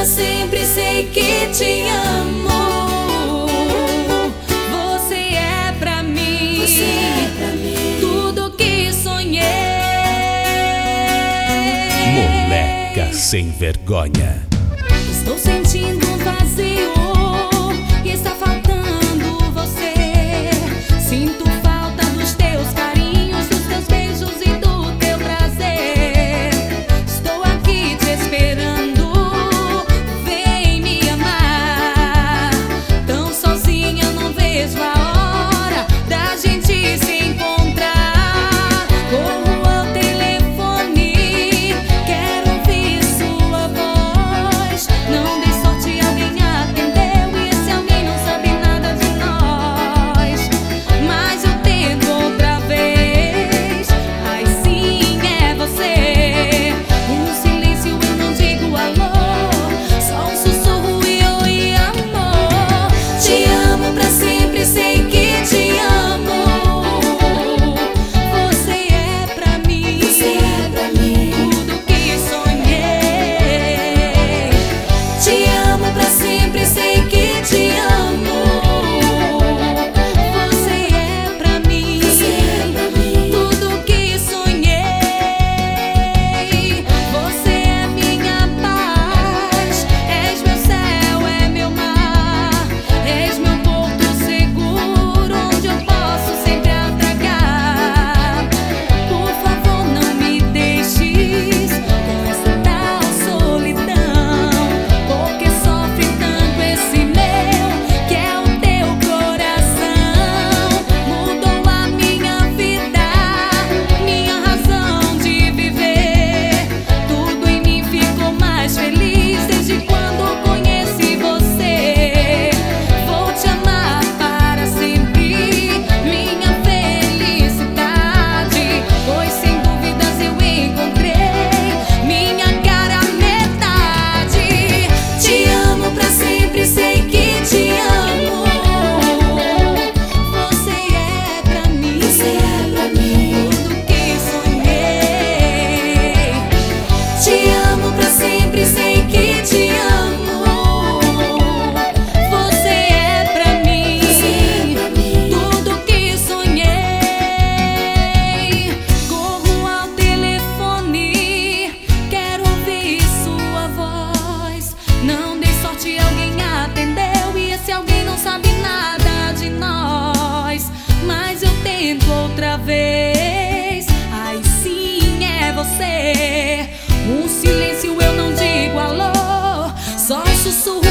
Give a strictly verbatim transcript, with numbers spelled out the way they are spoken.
sempre, sei que te amo. Você é pra mim, Você é pra mim tudo que sonhei. Moleca sem vergonha. Estou sentindo um vazio e está faltando você. Sinto falta dos teus carinhos, dos teus beijos e do teu prazer. Estou aqui te esperando, vem me amar. Tão sozinha, não vejo a hora da gente se encontrar. Corro ao telefone, quero ouvir sua voz. Não dei sorte, alguém atendeu e esse alguém não sabe nada de nós. Mas eu tento outra vez, ai sim é você. Um silêncio, eu não digo alô, só um sussurro e oi amor. Te amo pra sempre, sei que te amo. Você é pra mim, Você é pra mim tudo que sonhei. Te amo pra sempre, sei que te amo. Você é pra mim, Você é pra mim tudo que sonhei. Você é minha paz, és meu céu, é meu mar. És meu porto seguro, onde eu posso sempre atracar. Por favor, não me deixes com essa tal solidão, porque sofre tanto esse meu, que é o teu coração. Mudou a minha vida, minha razão de viver. Tudo em mim ficou mais feliz desde quando conheci você. Vou te amar para sempre, minha felicidade, pois sem dúvidas eu encontrei minha cara metade. Te amo pra sempre, sei que te amo. Você é pra mim, Você é pra mim tudo que sonhei. Te amo pra sempre, sei que te amo. Você é pra mim, Você é pra mim tudo que sonhei. Corro ao telefone, quero ouvir sua voz. Não dei sorte, alguém atendeu e esse alguém não sabe nada de nós. Mas eu tento outra vez, ai sim é você. Um silêncio, eu não digo alô, só um sussurro